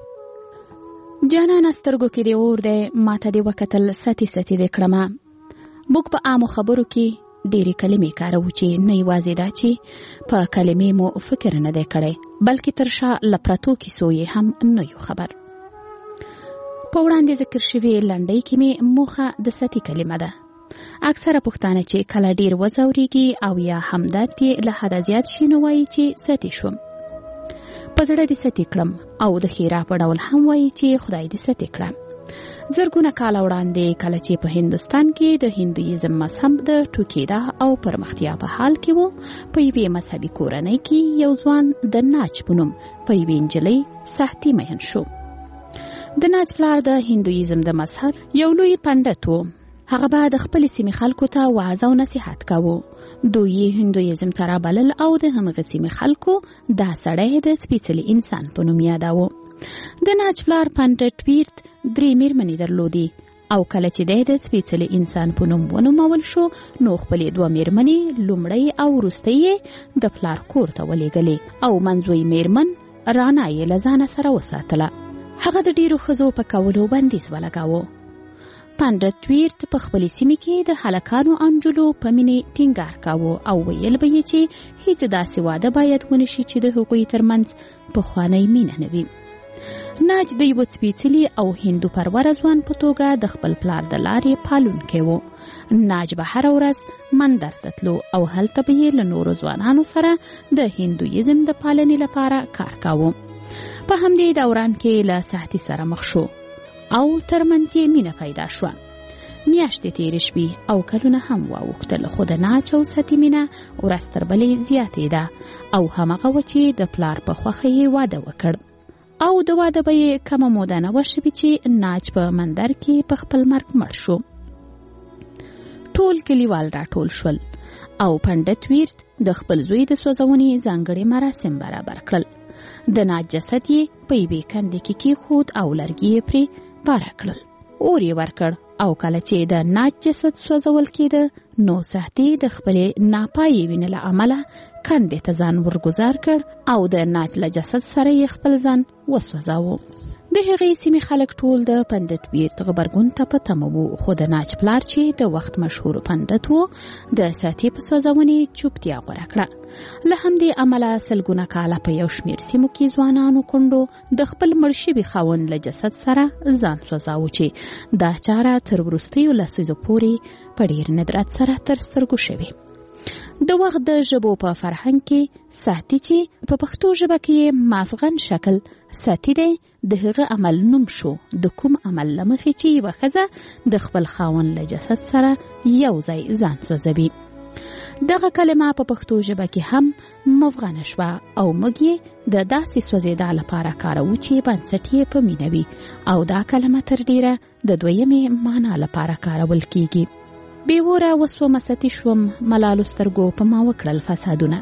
جانان سترګو کې دی اور دی ماته دی وکتل ستی ستی دی کړمه. موږ په عامو خبرو کې ډېرې کلمې کاروو چې نه یوازې دا چې په کلمې مو فکر نه دی کړی بلکې تر شا له پرتو کیسو یې هم نه یو خبر. په وړاندې ذکر شوې لنډۍ کې مې موخه د ستی کلمه ده. اکثره پښتانه چې کله ډېر وځورېږي او یا هم درد یې له حده زیات شي نو وایي چې ستی شوم په زړه دې ستی کړم او د ښیرا په ډول هم وایي چې خدای دې ستی کړم. زرګونه کاله وړاندې کله چې په هندوستان کې د هندویزم مذهب د ټوکېدا او پرمختیا په حال کې وو په یوې مذهبي کورنۍ کې یو ځوان د ناچ په نوم په یوې نجلۍ سختي مین شو. د ناچ پلار د هندویزم د مذهب یو لوی پنډت و. هغه به د خپلې سیمې خلکو ته وعظ او نصیحت کاوه. دوی هندویزم ته رابلل او د همغه سیمې خلکو دا سړی د سپېڅلي انسان په نوم یاداوه. د ناچ پلار پنډت ویرت درې مېرمنې درلودې او کله چې دی د سپېڅلي انسان په نوم ونومول شو نو خپلې دوه مېرمنې لومړی او وروستۍ یې د پلار کور ته ولېږلې او منځوۍ مېرمن رانا یې له ځانه سره وساتله. هغه د ډېرو ښځو په کولو بندیز ولګاوه. پنډت ویرت په خپلې سیمې کې د هلکانو او نجونو په مینې ټینګار کاوه او ویل به یې چې هیڅ داسې واده باید ونه شي چې د هغوی ترمنځ پخوانۍ مینه نه وي. ناج د یو سپېڅلي او هندو پروره ځوان په توګه د خپل پلار د لارې پالونکی و. ناج به هره ورځ مندر ته تلو او هلته به یې له نورو ځوانانو سره د هندویزم د پالنې لپاره کار کاوه. په همدې دوران کې له سختۍ سره مخ شو او ترمنځ یې مینه پیدا شوه. میاشتې تېرې شوې او کلونه هم واوښتل، خو د ناج او ستی مینه ورځ تر بلې زیاتېده او همغه وه چې د پلار په خوښه یې واده وکړ او د واده به یې کمه موده نه وه شوې چې ناج په مندر کې په خپل مرګ مړ شو. ټول کلیوال راټول شول او پنډت ویرت د خپل زوی د سوځونې ځانګړي مراسم برابر کړل. د ناج جسد یې په یوې کندې کې کېښود او لرګي یې پرې باره کړل، اور یې ورکړ او کله چې د ناج جسد سوځول کېده نو سختي د خپلې ناپایې وینې له امله کندې ته ځان ورګزار کړ او د ناج له جسد سره یې خپل ځان وسوځاوه. د هغې سیمې خلک ټول د پنډت ویرت غبرګون ته په تمه وو، خو د ناج پلار چې د وخت مشهور پنډت و د سختي په سوځونې چوپتیا غوره کړه. له همدې امله سلګونه کاله په یو شمېر سیمو کې ځوانانو کونډو د خپل مړ شوي خاوند له جسد سره ځان سوځاوه چې دا چاره تر وروستیو لسیزو پورې په ډېر ندرت سره تر سترګو شوې. د وخت د ژبو په فرهنګ کې ساتي چې په پښتو ژبه کې مافغن شکل ساتي دی د هغه عمل نوم شو، د کوم عمل له مخې چې یوه ښځه د خپل خاوند له جسد سره یو ځای ځان سوځوي. دغه کلمه په پښتو ژبه کې هم مفغنه شوه او موږ یې د داسې سوځېدا لپاره کاروو چې بنسټ یې په مینه وي او دا کلمه تر ډیره د دویمې معنا لپاره کارول کیږي. بیوره وسومه ستی شوم، ملالو سترګو په ما وکړل فسادونه.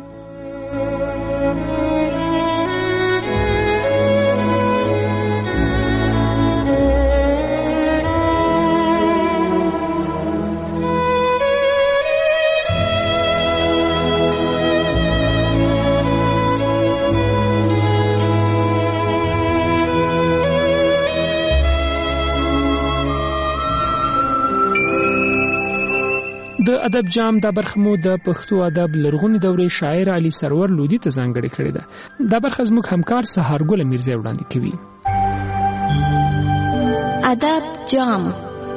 د ادب جام دا برخه مو د پښتو ادب لرغونی دورې شاعر علي سرور لودي ته ځانګړې کړې ده. دا برخه زموږ همکار سهارګل میرزا وړاندې کوي. ادب جام.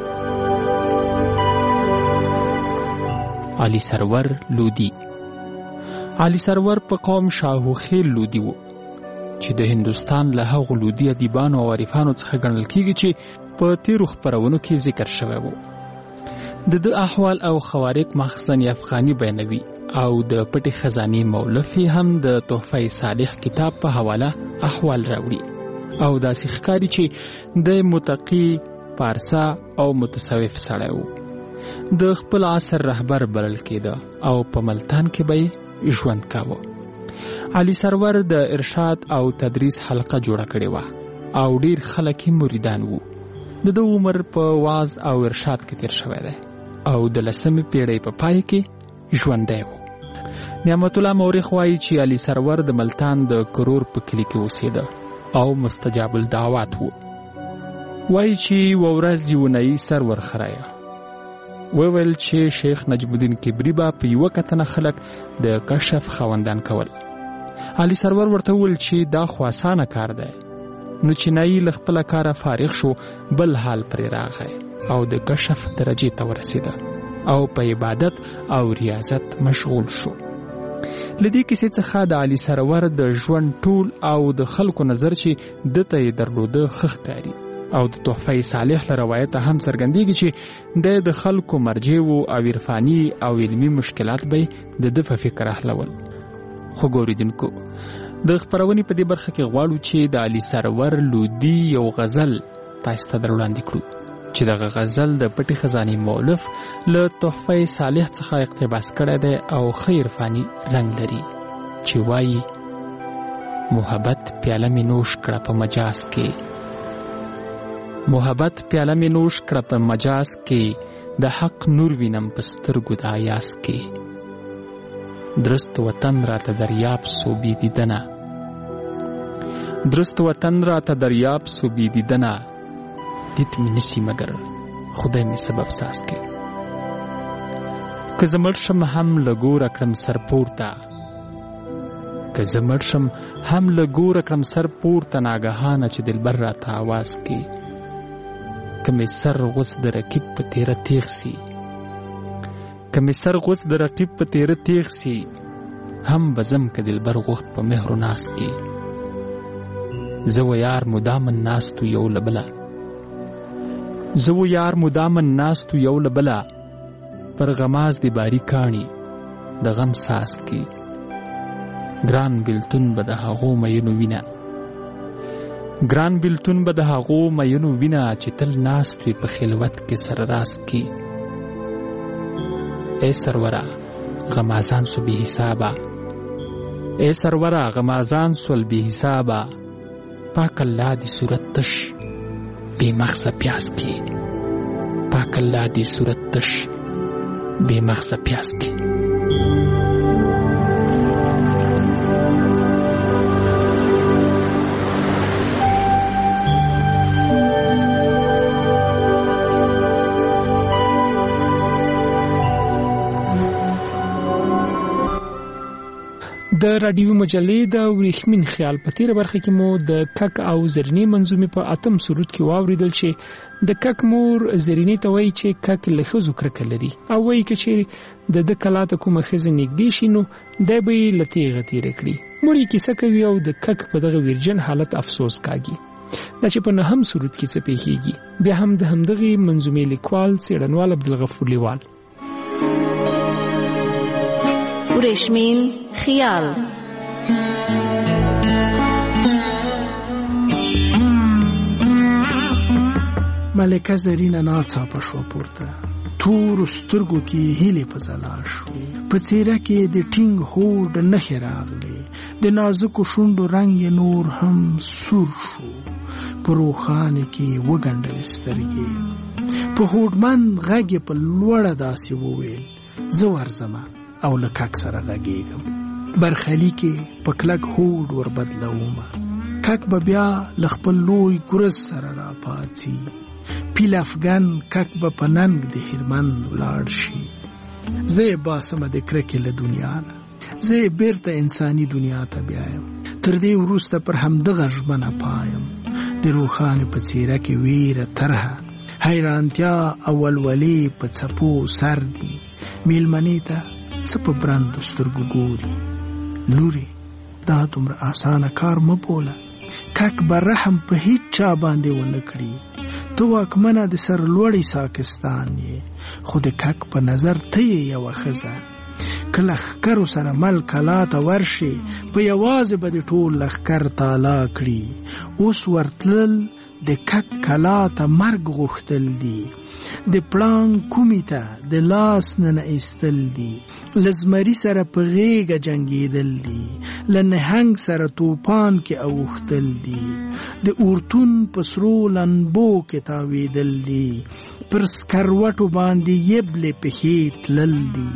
علي سرور لودي. علي سرور په قوم شاهو خیل لودي وو چې د هندوستان له هغو لودي ادیبانو او عارفانو څخه ګڼل کیږي چې په تیرو خپرونو کې ذکر شوی وو. د د احوال او خوارق مخزن افغاني بیانوي او د پټي خزاني مولفي هم د تحفه صالح کتاب په حواله احوال راوړي او داسې ښکاري چې د متقي پارسا او متصوف سړی و، د خپل عصر رهبر بلل کېده او په ملتان کې به ژوند کاوه. علي سرور د ارشاد او تدریس حلقه جوړه کړې وه او ډیر خلک یې مریدان وو. د ده عمر په واعظ او ارشاد کې تیر شوی دی او د لسمې پیړۍ په پای کې ژوندی و. نعمت الله مورخ وایي چې علي سرور د ملتان د کرور په کلي کې اوسېده او مستجاب الدعوات و. وایي چې یوه ورځ یونهیي سرور خرايه وویل چې شیخ نجم الدین کبري به په یوه کتنه خلک د کشف خاوندان کول. علي سرور ورته وویل چې دا خو اسانه کار دی. نو چینایي له خپله کاره فارغ شو، بل حال پرې راغی او د کشف درجې ته ورسېده او په عبادت او ریاضت مشغول شو. له دې کیسې څخه د علي سرور د ژوند ټول او د خلکو نظر چې ده ته یې درلوده ښه ښکاري او د تحفه صالح له روایته هم څرګندېږي چې دی د خلکو مرجع و او عرفاني او علمي مشکلات به یې د ده په فکر حلول. خو ګوریدونکو د خپرونې په دې برخه کې غواړو چې د علي سرور لودي یو غزل تاسو ته در وړاندې کړو چې دغه غزل د پټي خزاني مولف له تحفه صالح څخه اقتباس کړی دی او ښه عرفاني رنګ لري چې وایي: محبت پیاله مې نوش کړه په مجاز کې، محبت پیاله مې نوش کړه په مجاز کې، د حق نور وینم په سترګو د ایاس کې. درست وطن راته دریاب سو بی دیدنه، درست وطن راته دریاب سو بی دیدنه، دیت می نشی مگر خدای می سبب ساز کې. که زمړ شم هم لګور کړم سرپورته، که زه مړ شم هم له ګوره کړم سر پورته ناګهانه چې دلبر راته آواز کړي که مې سر غوڅ د رقیب په تیره تیغ سي که مې سر غوڅ د رقیب په تیره تیغ سي هم به ځم که دلبر غوښت په مهر و ناز کې زه و یار مدامن ناستو یو له بله زه و یار مدامن ناستو یو له بله پر غماز د باری کاڼي د غم ساز کې ګران بیلتون به د هغو مینو وینه ګران بیلتون به د هغو مینو وینه چې تل ناست وي په خلوت کې سره راز کې ای سروره غمازان سو بی حسابه ای سروره غمازان سول بی حسابه پاک الله دی صورت تش بی مغزه پیاس کی پاک الله دی صورت تش بی مغزه پیاس کی د رادیو مجلې د ورېښمین خیال په تیره برخه کې مو د کک او زرینې منظومې په اتم سرود کې واوریدل چې د کک مور زرینې ته وایي چې کک له ښځو کرکه لري او وایي که چیرې د ده کلا ته کومه ښځه نږدې شي نو دی به یې له تیغه تېره کړي. مور یې کیسه کوي او د کک په دغه ویرجن حالت افسوس کاږي. دا چې په نهم سرود کې څه پیښیږي بیا هم د همدغې منظومې لیکوال څېړنوال عبدالغفور لیوال ورېښمین خیال. ملکه زرینه ناڅاپه شوه پورته، تورو سترګو کې هیلې په ځلا شوې، په څېره کې د ټینګ هوډ نښې راغلې، د نازکو شونډو رنګ یې نور هم سور شو، په روښانه کې وګنډلې سترګې، په هوډمن غږ یې په لوړه داسې وویل زه ورځمه او له کک سره غږېږم، برخلي کې په کلک هوډ وربدلومه، کک به بیا له خپل لوی ګرز سره راپاڅي، پیل افغان کک به په ننګ د هرمند ولاړ شي، زه یې باسمه د کرکې له دنیا نه، زه یې بیرته انساني دنیا ته بیایم، تر دې وروسته پر همدغه ژمنه پایم، د روښانې په څېره کې ویره طرحه، حیرانتیا او ولولې په څپو سر دي، میلمنې ته څه په برندو سترګو ګوري، لورې دا دومره اسانه کار مه بوله، کک به رحم په هیڅ چا باندې ونه کړي، ته واکمنه د سرلوړی ساکستان یې، خو د کک په نظر ته یې یوه ښځه، که لښکرو سره مل کلا ته ورشي په یوازې به د ټول لښکر تالا کړي، اوس ورتلل د کک کلا ته مرګ غوښتل دي، د پړانګ کومې ته د لاس نه ایستل دي، له زمري سره په غېږه جنګېدل دي، له نهنګ سره توپان کې اوښتل دي، د اورتون په سرو لنبو کې تاوېدل دي، پر سکروټو باندې یبلې پښې تلل دي،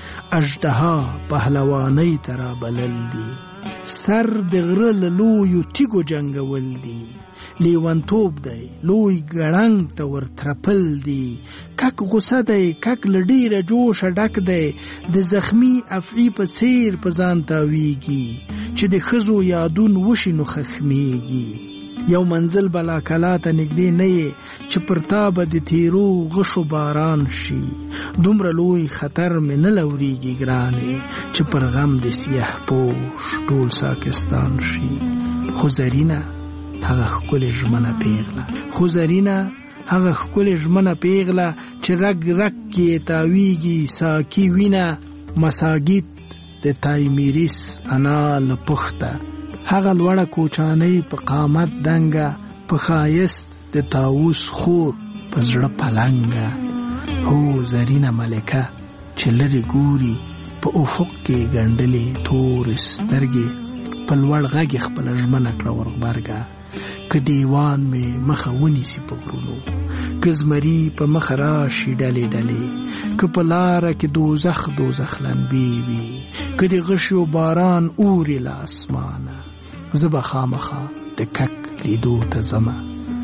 اژدها پهلوانۍ ته رابلل دي، سر د غره له لویو تیږو جنګول دي، لیونتوب دی لوی ګړنګ ته ورترپل دي، کک غوسه دی کک له ډېره جوشه ډک دی، د زخمي افعي په څېر په ځان تاویږي، چې د ښځو یادون وشي نو خښمېږي، یو منزل بلا کلا ته نږدې نه یې چې پر تا به د تیرو غشو باران شي، دومره لوی خطر مې نه لورېږي ګرانې چې پر غم د سیاه پوش ټول ساکستان شي، خو زرینه هغه ښکلې ژمنه پیغله، خو زرینه هغه ښکلې ژمنه پیغله چې رګ رګ کې تاویږي ساکي وینه، مساګیت د تایمیریس انا له پخته، هغه لوړه کوچانۍ په قامت دنګه، په ښایست د طاووس خور په زړه پلنګه، هو زرینه ملکه چې لرې ګوري په افق کې ګنډلې تورې سترګې، په لوړ غږ یې خپله ژمنه کړه ورغبرګه، که دیوان مې مخه ونیسي په غرونو، که زمري په مخه راشي ډلې ډلې، که په لاره کې دوزخ دوزخ لمبې وي، که د غشو باران اوري له اسمانه، زه به خامخا د کک لیدو ته ځمه،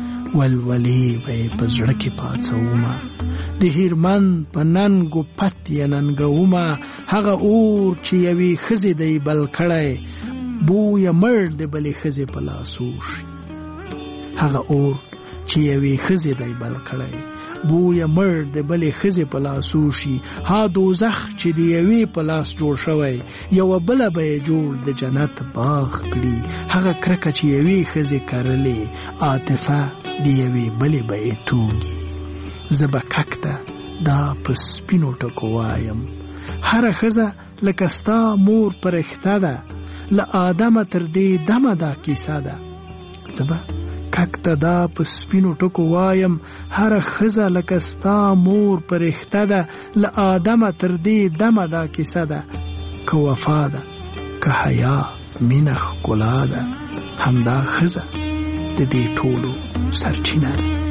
ولولې به یې په زړه کې پاڅومه، د هرمند په ننګو پت یې ننګومه، هغه اور چې یوې ښځې دی بل کړی، بوی مړ د بلې ښځې په لاسو شي. هغه اور چې یوې ښځې دی بل کړی بوی مړ د بلې ښځې په لاسو شي. ها دوزخ چې د یوې په لاس جوړ شوی یوه بله به یې جوړ د جنت باغ کړي. هغه کرکه چې یوې ښځې کرلې عاطفه د یوې بلې به یې توږي. زه به ککته دا په سپینو ټکو وایم، هره ښځه لکه ستا مور پرښته ده، له آدمه تر دې دمه دا کیسه ده. زه به ککته دا په سپینو ټکو وایم، هره ښځه لکه ستا مور پرښته ده، له آدمه تر دې دمه دا کیسه ده. که وفا ده که حیا مینه ښکلا ده، همدا ښځه د دې ټولو سرچینه ده.